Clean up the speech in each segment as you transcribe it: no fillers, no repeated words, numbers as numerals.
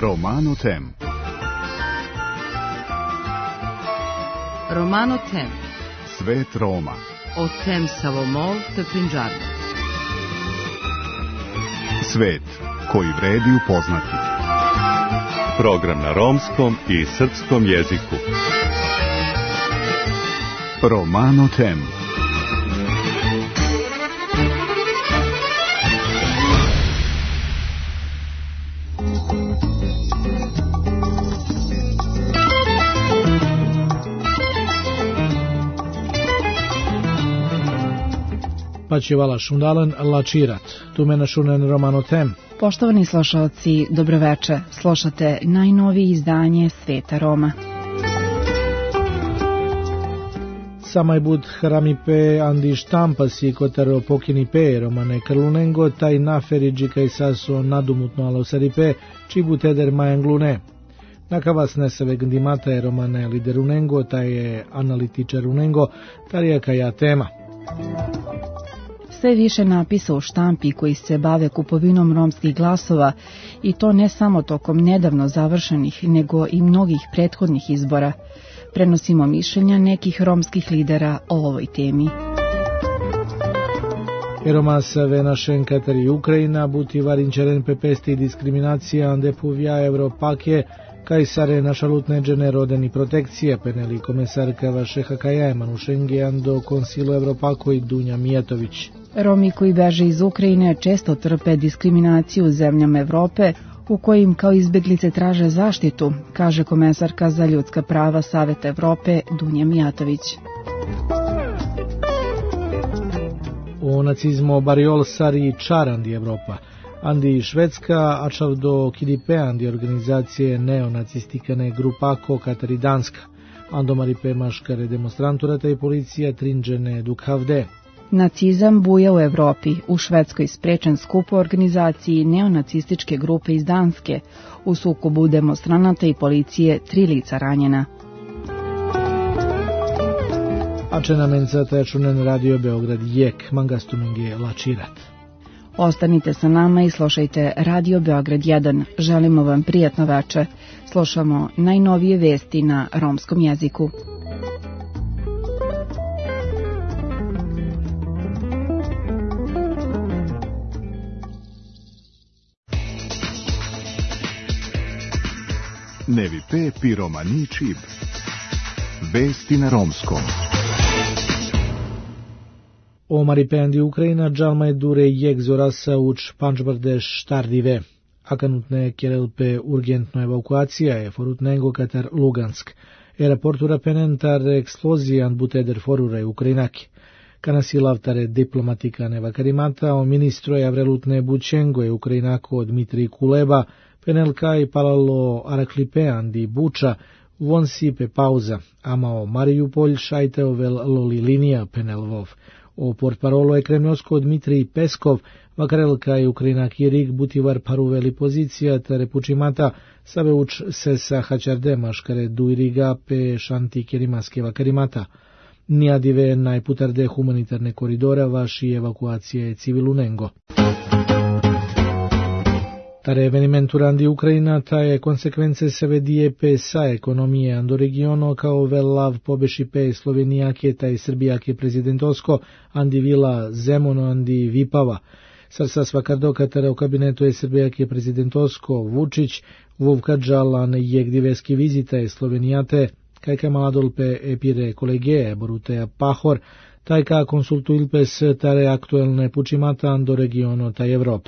Romano Tem. Romano Tem. Svet Roma. O Tem Savomol te Punjab. Svet koji vredi upoznati. Program na romskom i srpskom jeziku. Romano Tem. Pačivala šundalen lačirat, tu me našunen Romano Tem. Poštovani slušalci, dobroveče, slušate najnovije izdanje Sveta Roma. Samaj bud haramipe andi štampasi kotaro pokinipe Romane Krlunengo taj naferiđi kaj saso nadumutno alosaripe čibut eder majenglune. Nakavas neseve gndimata je Romane liderunengo taj je analitičarunengo tarija kaja tema. Sve više napisa u štampi koji se bave kupovinom romskih glasova i to ne samo tokom nedavno završenih, nego i mnogih prethodnih izbora. Prenosimo mišljenja nekih romskih lidera o ovoj temi. Romasa venašen Katari Ukrajina buti varinčeren pepesti diskriminacija ande puvja Evropake kaj sare našalutne džene rodeni protekcija peneli komesarka vašeha kaja Manušengi ando konsilo Evropako i Dunja Mijatović. Romi koji beže iz Ukrajine često trpe diskriminaciju u zemljama Evrope u kojim kao izbjeglice traže zaštitu, kaže komesarka za ljudska prava Saveta Evrope Dunja Mijatović. O nacizmo bariol sari čar andi Evropa, andi Švedska, ačav do kidipe andi organizacije neonacistikane grupako Katari Danska, ando maripe maškare demonstranturata i policija trinđene dukhavde. Nacizam buja u Evropi, u Švedskoj sprečen skup u organizaciji neonacističke grupe iz Danske, u sukobu demonstranata i policije 3 lica ranjena. Ačena menca tečunen Radio Beograd jek, mangastumenge lačirat. Ostanite sa nama i slušajte Radio Beograd 1. Želimo vam prijatno veče. Slušamo najnovije vesti na romskom jeziku. Nevi pe pi romani čib. Vesti na romskom. O maripendi Ukrajina džalma je dure jek zorasa uč pančbarde štardive. Akanutne kerelpe urgentno evakuacija je forutnengo katar Lugansk. Aeroportura penentar eksplozijan buteder forure Ukrajinaki. Kanasilavtare diplomatikane vakarimata o ministro javrelutne bučengo je Ukrajinako Dmitrij Kuleba, penelka i palalo araklipeandi buča, vonsi pe pauza, ama o Mariupolj šajteovel loli linija penelvov. O portparolo je kremljosko Dmitrij Peskov, vakarelka i Ukrajinaki rig butivar paruveli pozicija tare pučimata, sabe uč se sa hačarde maškare duiriga pe šanti kerimaske vakarimata. Nijadive najputarde humanitarne koridora vaši evakuacije civilunengo. Tare evenimenturandi Ukrajina taje konsekvence se vedije pe sa ekonomije ando regiono kao velav pobeši pe Slovenijake taj Srbijake prezidentosko andi vila Zemono andi Vipava. Sarsa svakardoka tare u kabinetu je Srbijake prezidentosko Vučić, Vovkadžalan jegdiveski vizita je Slovenijate, kajka maladolpe epire kolegije Boruteja Pahor, tajka konsultuilpe s tare aktuelne pučimata ando regiono taj Evropa.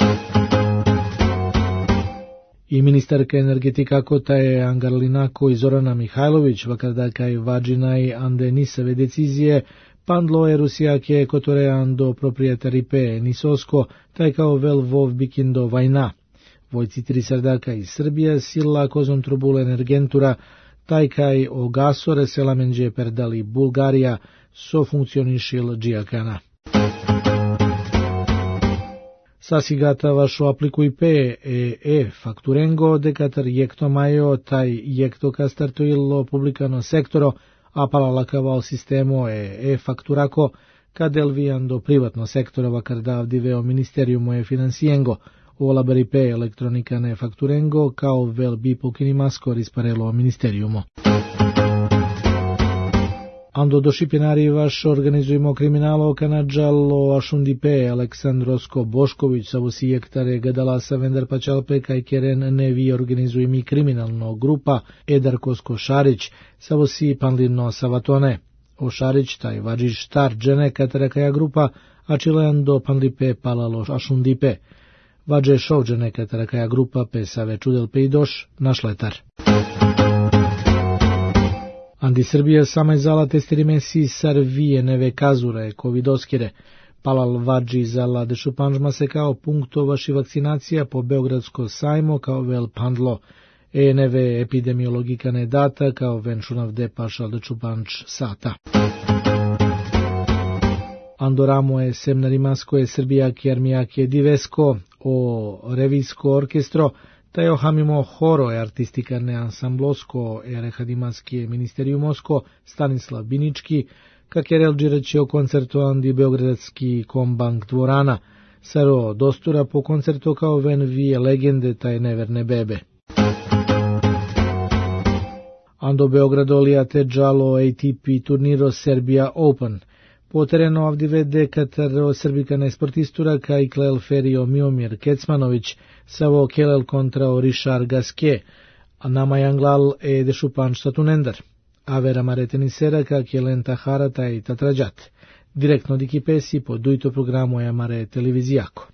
I ministarka energetika kota je Angarlinako i Zorana Mihajlović, vakardaka i vađinaj ande nisave decizije, pandlo je Rusijake kotore ando proprijetaripe nisosko, taj kao vel vov bikindo vajna. Vojci 3 sardaka iz Srbija sila kozom trubule energentura, taj kaj o gasore selamenđe perdali Bulgarija, so funkcionišil džijakana. Sasigata vašu aplikuj pe fakturengo dekatar jekto majo taj jekto kastartoilo publikano sektoro a palalakavao sistemo fakturako kadel viando privatno sektorova kardavdiveo ministeriumo financijengo o la beripe elettronica ne facturengo kao vel bi pochinimas risparelo ministeriumo. Ando do šipjenari vaš organizujemo kriminalo kanadžalo ašundipe Aleksandrosko Bošković sa vosi jektare gadala sa vendar pačalpe kaj keren nevi organizujemi kriminalno grupa Edarkosko Šarić sa vosi panlino savatone. O Šarić taj vađiš štar džene katarakaja grupa a čilean do panlipe palalo ašundipe. Vađe šovđene katarakaja grupa pe save čudel pe i doš našletar. Andi Srbija sama zala testirimesi sarvije neve kazure covidoskire. Palal vađi zala dešupanžma se kao punktovaši vakcinacija po Beogradsko sajmo kao vel pandlo. Neve epidemiologika ne data kao venšunav depašal dešupanč sata. Andoramo je semnarimasko je Srbija kjermijak je divesko o revijsko orkestro taj ohamimo horo je artistikane ansamblosko je rehadimanski ministeriumosko Stanislav Binički, kak je relđireće o koncertu andi beogradski kombank dvorana, saro dostura po koncertu kao ven vije legende taj neverne bebe. Ando Beogrado lijate džalo ATP turniro Serbia Open. Po terenu ovdje vede Katar srbikane sportistura kaj klel ferio Miomir Kecmanović, savo kelel kontra Richard Gasquet, a nama janglal dešupanč satunendar. Avera mare tenisera kak je lenta harata i tatrađat. Direktno di kipesi po dujto programu je mare televizijako.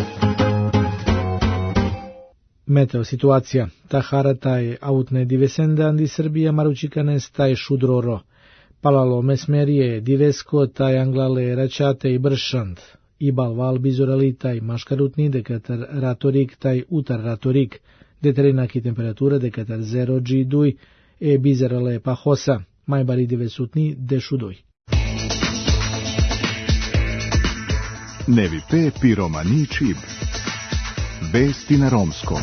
Meteo situacija. Ta harataj autne divesende andi Srbija maručikane staj šudroro. Palalo mesmerije divesko taj anglale račate i bršand. Ibal val bizorali taj maškarutni dekatar ratorik taj utar ratorik. Deterinaki temperatura dekatar 0 G duj bizarale pa hosa. Majbari divesutni dešuduj. Nevi pe piromani čib. Vesti na romskom.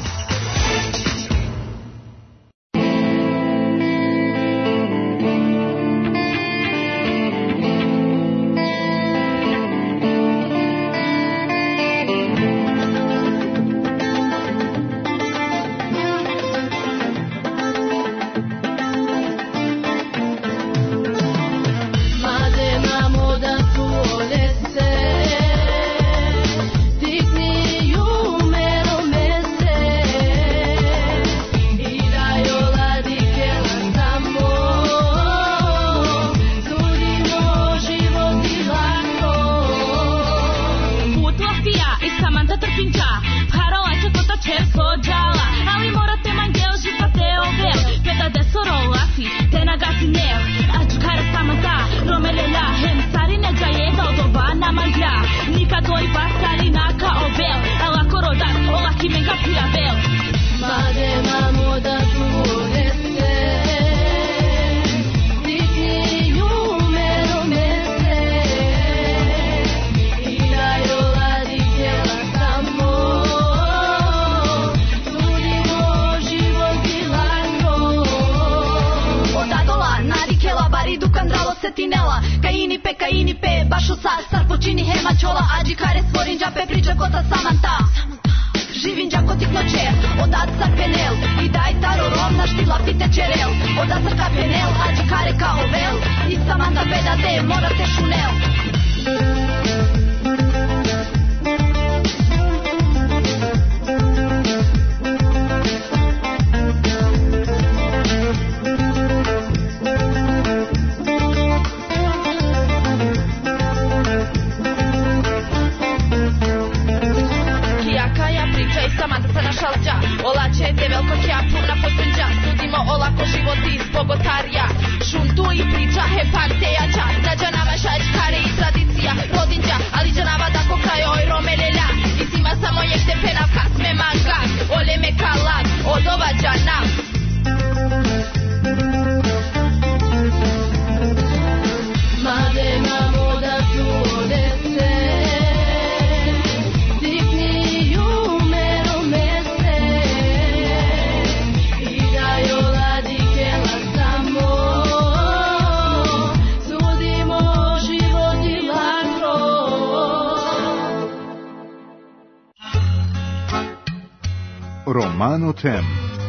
Romano Tem.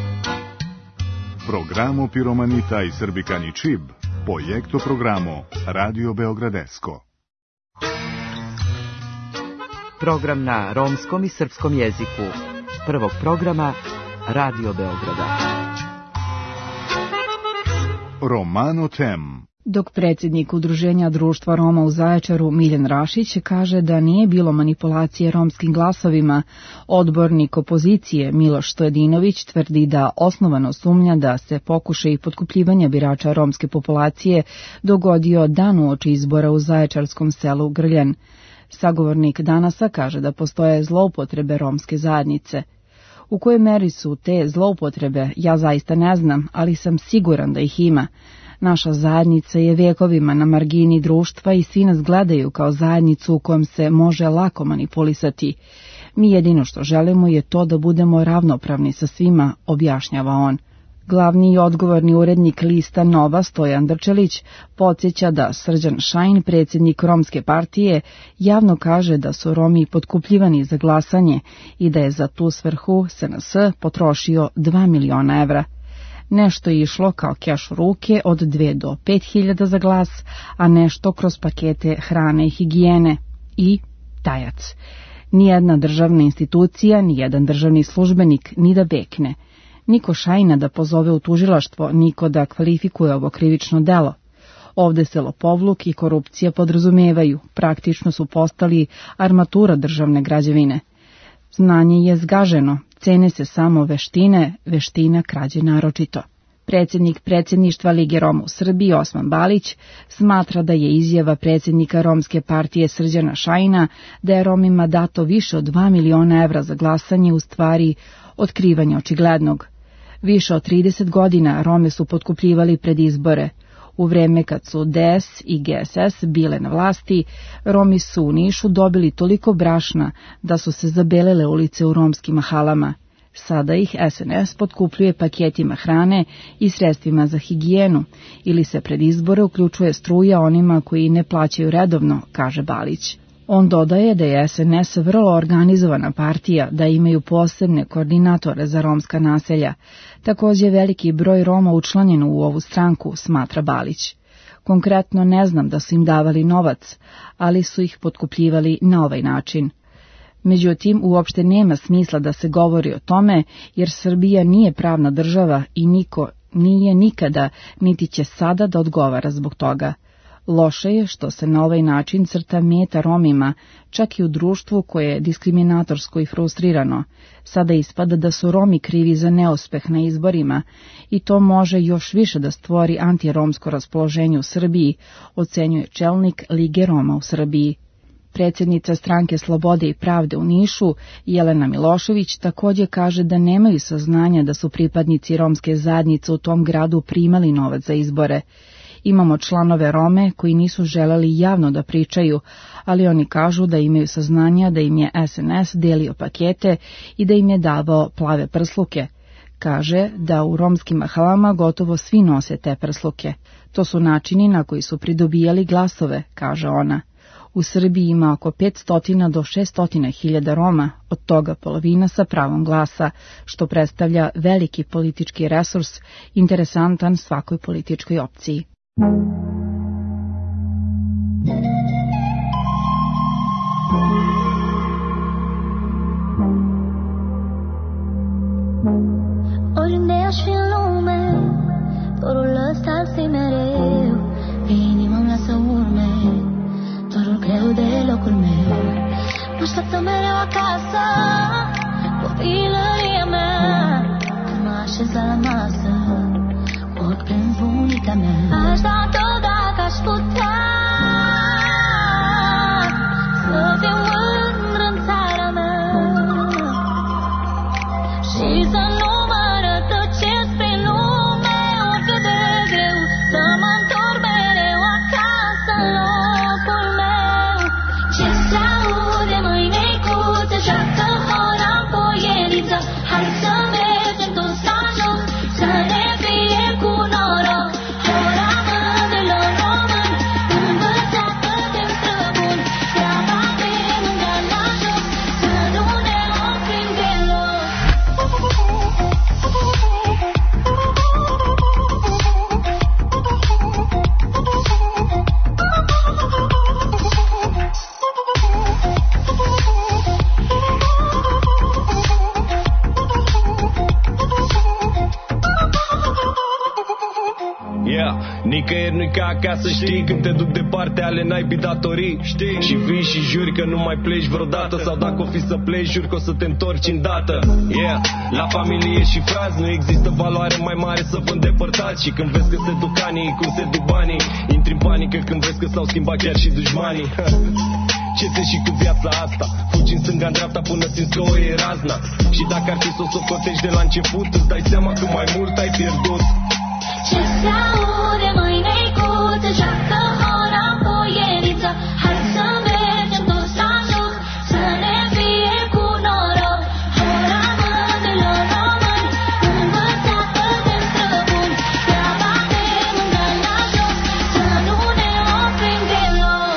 Programo Piromanita i Srbikani Čib, projekto programo Radio Beogradesko. Program na romskom i srpskom jeziku. Prvog programa Radio Beograda. Romano Tem. Dok predsjednik Udruženja društva Roma u Zaječaru Miljan Rašić kaže da nije bilo manipulacije romskim glasovima, odbornik opozicije Miloš Stojadinović tvrdi da osnovano sumnja da se pokušaj potkupljivanja birača romske populacije dogodio dan uoči izbora u zaječarskom selu Grljan. Sagovornik Danasa kaže da postoje zloupotrebe romske zajednice. U kojoj meri su te zloupotrebe, ja zaista ne znam, ali sam siguran da ih ima. Naša zajednica je vekovima na margini društva i svi nas gledaju kao zajednicu u kojom se može lako manipulisati. Mi jedino što želimo je to da budemo ravnopravni sa svima, objašnjava on. Glavni i odgovorni urednik lista Nova Stojan Drčelić podsjeća da Srđan Šajn, predsjednik Romske partije, javno kaže da su Romi potkupljivani za glasanje i da je za tu svrhu SNS potrošio 2 miliona evra. Nešto je išlo kao keš u ruke od 2 do 5.000 za glas, a nešto kroz pakete hrane i higijene i tajac. Nijedna državna institucija, nijedan državni službenik ni da bekne. Niko Šajna da pozove u tužilaštvo, niko da kvalifikuje ovo krivično delo. Ovde se lopovluk i korupcija podrazumevaju, praktično su postali armatura državne građevine. Znanje je zgaženo, cene se samo veštine, veština krađe naročito. Predsjednik predsjedništva Lige Roma u Srbiji Osman Balić smatra da je izjava predsjednika Romske partije Srđana Šajna da je Romima dato više od 2 miliona evra za glasanje u stvari otkrivanje očiglednog. Više od 30 godina Rome su potkupljivali pred izbore. U vreme kad su DS i GSS bile na vlasti, Romi su u Nišu dobili toliko brašna da su se zabelele ulice u romskim mahalama. Sada ih SNS potkupljuje paketima hrane i sredstvima za higijenu ili se pred izbore uključuje struja onima koji ne plaćaju redovno, kaže Balić. On dodaje da je SNS vrlo organizovana partija, da imaju posebne koordinatore za romska naselja. Također veliki broj Roma učlanjen u ovu stranku, smatra Balić. Konkretno ne znam da su im davali novac, ali su ih potkupljivali na ovaj način. Međutim, uopšte nema smisla da se govori o tome, jer Srbija nije pravna država i niko nije nikada, niti će sada da odgovara zbog toga. Loše je što se na ovaj način crta meta Romima, čak i u društvu koje je diskriminatorsko i frustrirano. Sada ispada da su Romi krivi za neuspeh na izborima i to može još više da stvori antiromsko raspoloženje u Srbiji, ocenjuje čelnik Lige Roma u Srbiji. Predsjednica stranke Slobode i pravde u Nišu, Jelena Milošević, također kaže da nemaju saznanja da su pripadnici romske zajednice u tom gradu primali novac za izbore. Imamo članove Rome koji nisu želeli javno da pričaju, ali oni kažu da imaju saznanja da im je SNS delio pakete i da im je davao plave prsluke. Kaže da u romskim mahalama gotovo svi nose te prsluke. To su načini na koji su pridobijali glasove, kaže ona. U Srbiji ima oko 500 do 600 hiljada Roma, od toga polovina sa pravom glasa, što predstavlja veliki politički resurs, interesantan svakoj političkoj opciji. Oriunde-aș fi în lume, dorul ăsta ar fi mereu, pe inima mea să urme, dorul greu de locul meu. Mă așteaptă mereu acasă, copilăria mea, când mă așez la masă, ori plâng bunica mea. Aș da tot dacă aș putea, să fiu mândră în țara mea și să nu mă rătăcesc prin lume, oricât de greu, să mă întorc mereu acasă în locul meu. Ce se aude mâine-icuță, joacă hora în poieriță, hai să mergem toți la joc, ca acasă, știi, când te duc departe ale naibii datorii, știi? Și vii și juri că nu mai pleci vreodată, sau dacă o fi să pleci, juri că o să te întorci îndată. Yeah, la familie și frați nu există valoare mai mare să vă îndepărtați. Și când vezi că se duc anii, cum se duc banii, intri în panică când vezi că s-au schimbat chiar și dușmanii. Ce te și cu viața asta? Fugi în stânga, în dreapta până simți că o e razna. Și dacă ar fi să o socotești de la început, îți dai seama că mai mult ai pierdut. Ce se aude, măi neicuță, joacă hora cu ieriță. Hai să mergem toți la joc, să ne fie cu noroc. Hora mândrilor români, învățată de străbuni. Ea bate mândra la joc, să nu ne oprim deloc.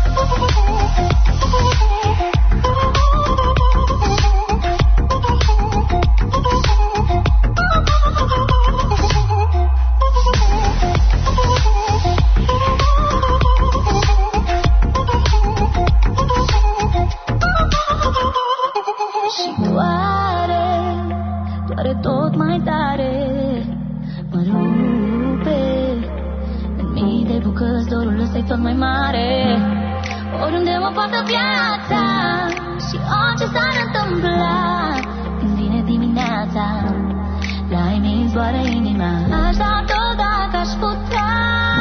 Și doare tot mai tare, mă rupe în mii de bucăți, dorul ăsta-i tot mai mare. Oriunde mă poartă viața și orice s-ar întâmpla, când vine dimineața, la ei mi zboară inima. Aș da tot dacă aș putea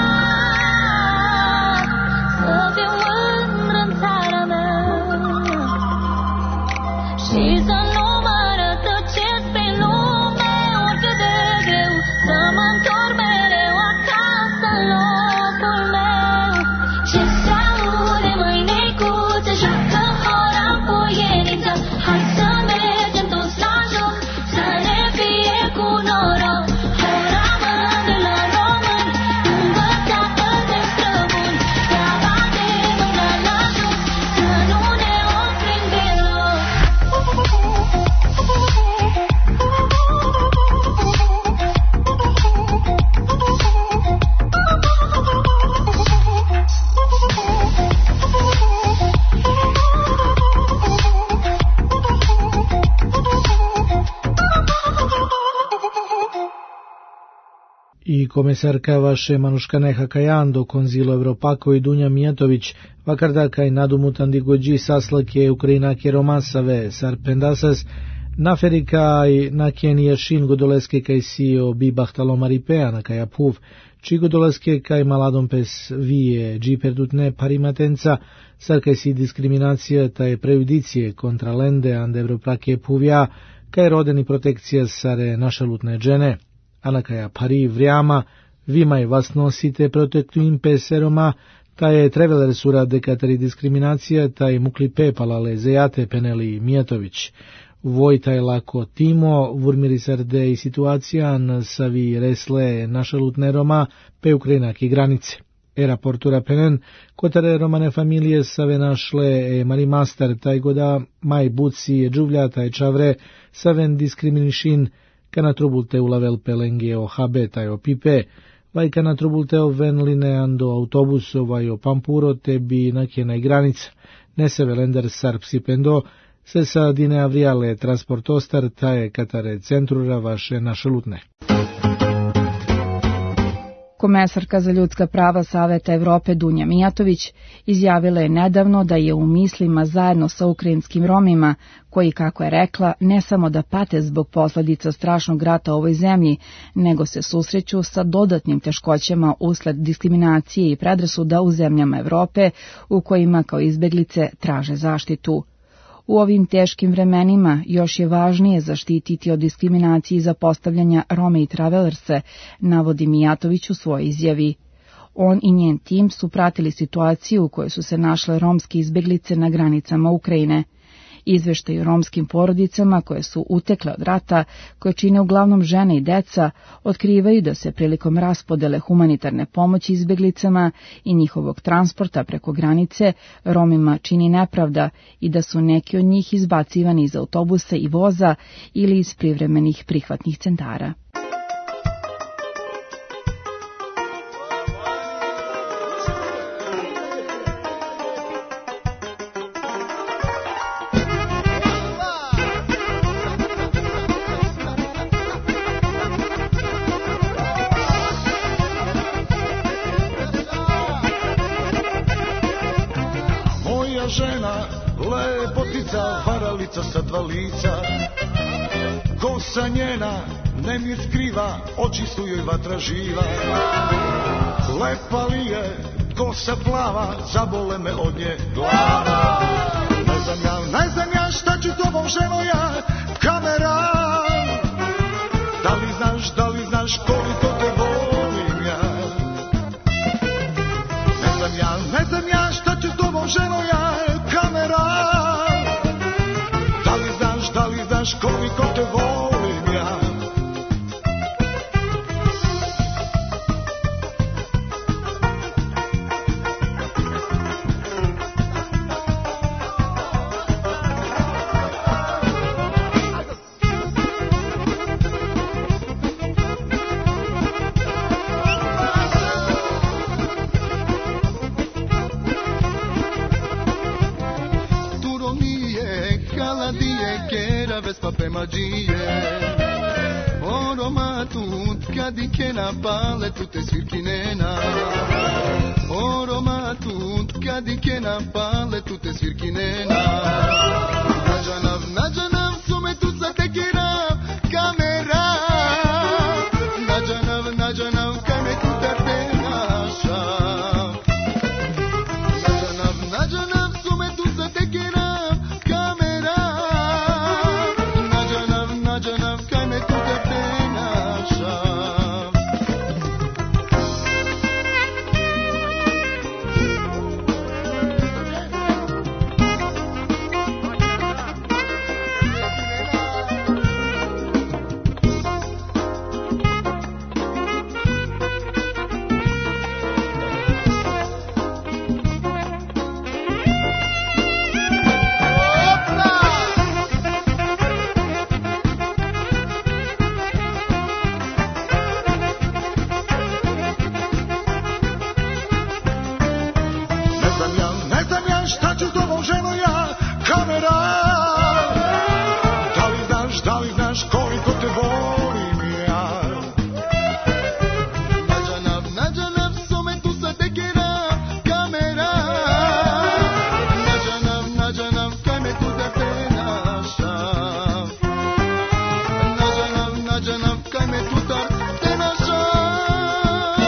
să fiu mândră în țara mea și să nu mă rătăcesc prin lume, oricât de greu, să mă întorc mereu acasă în locul meu. Ce se aude, măi neicuță, joacă hora cu ieriță. Hai să mergem toți la joc, să ne fie cu noroc. Hora mândrilor români, învățată de străbuni. Ea bate mândra la joc, să nu ne oprim deloc. I komisarka Manuška Hakajando, konzilo Evropako i Dunja Mijatović, vakardaka i nadumutan digođi saslake Ukrajinake romasave, sarpendasas, naferika i nakjen jašin godoleske kaj sio bi bahtalomaripeana kaj apuv, či godoleske kaj maladom pes vije, dži perdutne parimatenca, sar kaj si diskriminacija taj prejudicije kontra lende ande Evroprake puvja, kaj rodeni protekcija sare našalutne džene. Anakaja pari vrijama, vi maj vas nosite protektuim peseroma, ta je treveler sura dekateri diskriminacija, ta je mukli pepala lezejate Peneli Mijatović. Vojtaj lako timo, vurmiri srde i situacijan savi resle našalutne Roma pe Ukrajinaki granice. Era portura penen, kotare romane familije save našle e marimaster taj goda maj buci e džuvlja taj čavre saven diskriminišin kana trubulteu lavel pelengeo habeta o pipe, vai kana trubulteu ven lineando autobuso vai o pampuro tebi nakjenaj granica, ne se velender sarpsi pendo, se sa dine avrijale transportostar taje katare centrura vaše našalutne. Komesarka za ljudska prava Saveta Evrope Dunja Mijatović izjavila je nedavno da je u mislima zajedno sa ukrajinskim Romima, koji, kako je rekla, ne samo da pate zbog posljedica strašnog rata u ovoj zemlji, nego se susreću sa dodatnim teškoćama usled diskriminacije i predrasuda u zemljama Evrope u kojima kao izbeglice traže zaštitu. U ovim teškim vremenima još je važnije zaštititi od diskriminacije i zapostavljanja Rome i travelerse, navodi Mijatović u svojoj izjavi. On i njen tim su pratili situaciju u kojoj su se našle romske izbeglice na granicama Ukrajine. Izveštaj o romskim porodicama koje su utekle od rata, koje čine uglavnom žene i deca, otkrivaju da se prilikom raspodele humanitarne pomoći izbeglicama i njihovog transporta preko granice Romima čini nepravda i da su neki od njih izbacivani iz autobusa i voza ili iz privremenih prihvatnih centara. žena, lepotica, varalica sa dva lica. Kosa njena nemir skriva, oči su joj vatra živa. Lepa li je, kosa plava, zabole me od nje glava. Ne znam ja šta ću tobom ženo ja, kamera. Da li znaš koliko te volim ja. Ne znam ja šta ću tobom ženo ja, kamera. Da li znaš koliko te volim ja. Oroma tutka di che na palle tutte svirchinena. Oroma tutka di che na palle tutte svirchinena. Najanav sume tu sa tekira kamera. Najanav kame tu tertena shav. Najanav sume tu sa tekira kamera. Najanav kame tu tertena shav. Ne znam ja šta ću tobom ženo ja, kamera. Da li znaš koliko te volim ja. Najanav sume tu sa tekira kamera. Najanav kame tu tertena shav. Najanav kame tu tertena shav.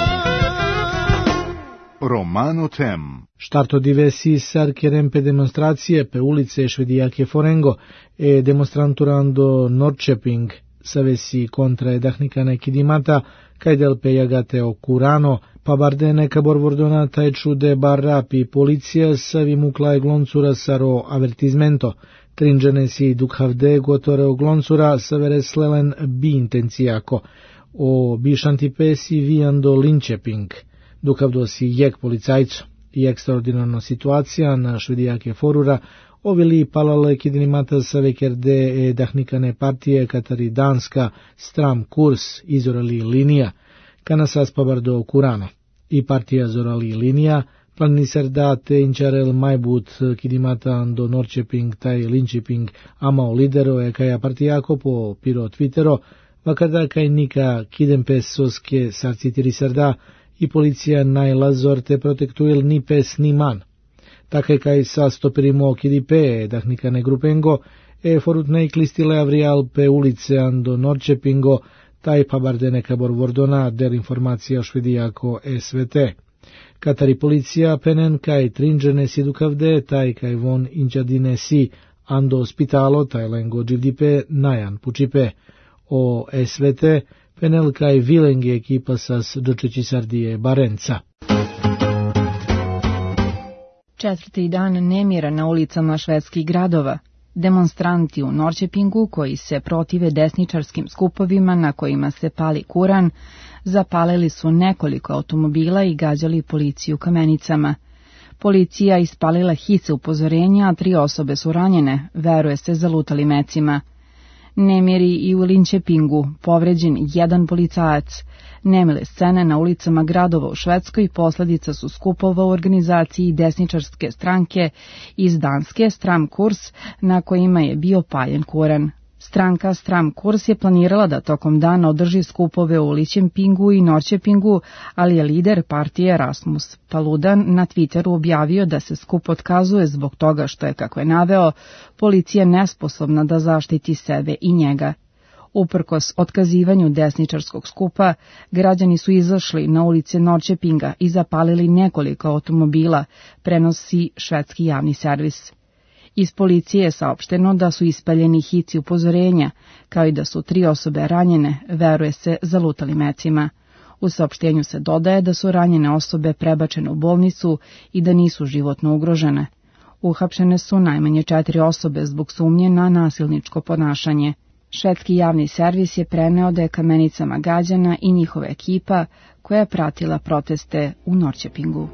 Romano Tem. Starto diversi sarcherem pe demonstrație pe ulițe švedijake Forengo e demonstranturando Norrköping savesi contra edahnikane kidimata caidel pe Jagateo Curano pabardene cabor vordonata e ciude barrapi poliția savi mucla e gloncura saro avertizmento tringene si dukhavde gotore o gloncura savere slelen bi intencijako o bi šantipesi viando Linköping dukhavdo si jek policajcu i ekstraordinarna situacija na švedijake forura ovili palale kidinimata sa vekerde e dahnikane partije katari Danska stram kurs izorali linija kanasas pabardo Kurano i partija zorali linija planiserda te inčarel majbut kidimata do Norrköping taj Linköping amao lidero e kaja partijako po piro Twittero vakada kaj nika kidempesoske sarcitiriserda i policija najlazor te protektuil ni pes ni man. Takaj kaj sa stopirimo kidipe dahnikane grupengo e forutnej klistile avrial pe ulice ando Norrköpingo taj pabardene kabor vordona der informacija švedijako SVT. Katari policija penen kaj trinđene si dukavde taj kaj von inčadine si ando ospitalo taj lengo dživdipe najan pučipe. O SVT penel kaj vilenge ekipa sas dočeći sardije Barenca. Četvrti dan nemira na ulicama švedskih gradova. Demonstranti u Norrköpingu koji se protive desničarskim skupovima na kojima se pali Kuran, zapalili su nekoliko automobila i gađali policiju kamenicama. Policija ispalila hice upozorenja, a 3 osobe su ranjene, veruje se zalutali mecima. Nemiri i u Linköpingu, povređen 1 policajac. Nemile scene na ulicama gradova u Švedskoj posljedica su skupova u organizaciji desničarske stranke iz Danske Stram kurs na kojima je bio paljen Kuran. Stranka Stram Kurs je planirala da tokom dana održi skupove u Ličempingu i Norrköpingu, ali je lider partije Rasmus Paludan na Twitteru objavio da se skup otkazuje zbog toga što je, kako je naveo, policija nesposobna da zaštiti sebe i njega. Uprkos otkazivanju desničarskog skupa, građani su izašli na ulice Norrköpinga i zapalili nekoliko automobila, prenosi švedski javni servis. Iz policije je saopšteno da su ispaljeni hici upozorenja, kao i da su 3 osobe ranjene, veruje se, zalutalim mecima. U saopštenju se dodaje da su ranjene osobe prebačene u bolnicu i da nisu životno ugrožene. Uhapšene su najmanje 4 osobe zbog sumnje na nasilničko ponašanje. Švedski javni servis je preneo da je kamenicama gađana i njihova ekipa koja je pratila proteste u Norrköpingu.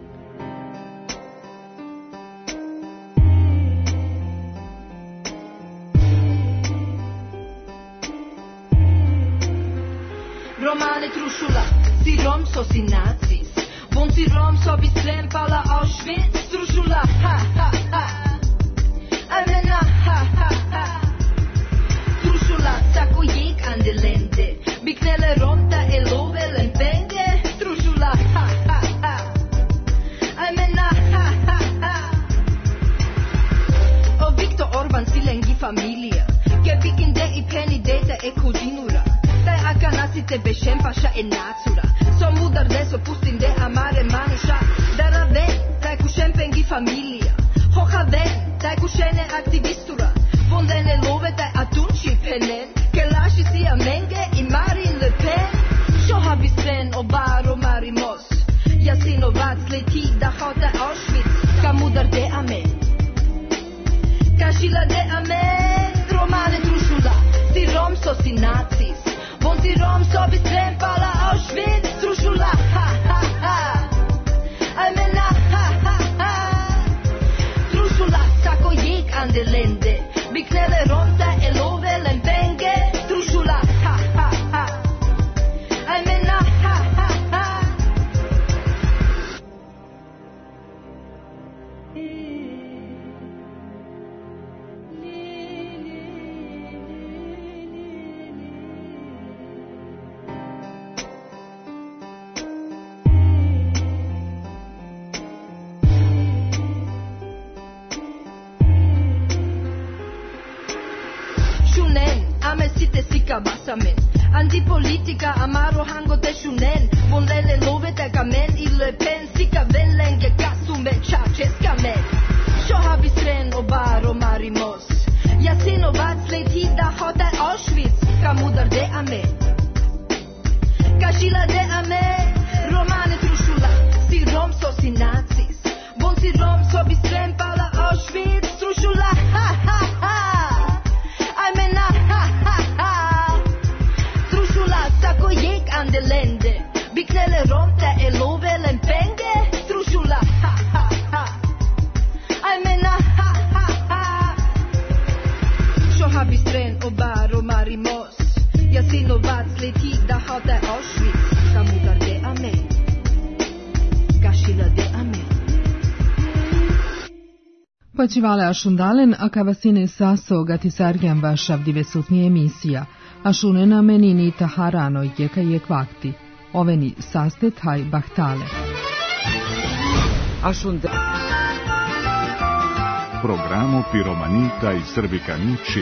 Romane trušula, si rom so si nacis. Von si rom so bi strempala Auschwitz. Trušula, ha ha ha. Almena, ha ha ha. Trušula, tako jeg andelende. Biknele romta e lovelen penge. Trušula, ha ha ha. Almena, ha ha ha. Och Viktor Orban silengi familia. Che bikinde I peni data e cosinura. Aka nasite beșempașa e națura. Som udar de so pustin de amare manușa. Dar avem, tai cu șempengi familia. Hoha ven, tai cu șene activistura. Vondene love tai atunci penen. Che lași si amenge I Marine Le Pen. Šoha bistren obaro marimos. Jasinovac leti da hota Auschwitz. Cam udar de amen. Cașila de amen. Romane trușula. Si rom so si nazis. Von si rom so bi strempala Auschwitz. Trušula, ha ha ha. Almena, ha ha ha. Trušula, tako jeg andelende. Biknele romta e lovelen penge. Trušula, ha ha ha. Almena, ha ha ha. Basamen. Antipolitica amaro hango te shunen. Von lele love te kamen I Le Pen. Sika ven lenge kasume čačes kamen. Šoha bistren obaro marimos. Jasinovac leti da hota Auschwitz. Kam udar de amen. Kašila de amen. Romane trušula. Si rom so si nacis. Von si rom so bistren pala Auschwitz. Trušula, ha ha ha. Almena, ha ha ha. Tako jeg andelende. Biknele romta e lovelen penge. Trušula, ha ha ha. Almena, ha ha ha. Šoha bistren obaro marimos. Jasinovac leti da hota Auschwitz. Kam udar de amen. Kašila de amen. Počivale Ašundalen, a kavasine saso gatisargen vašavdive sutnije emisija. Ašunena menini taharano jeka je kvakti. Oveni saste taj bahtale. Programo Piromanita I Srbikani čip.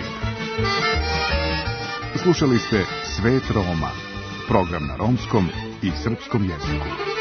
Slušali ste Svet Roma, program na romskom I srpskom jeziku.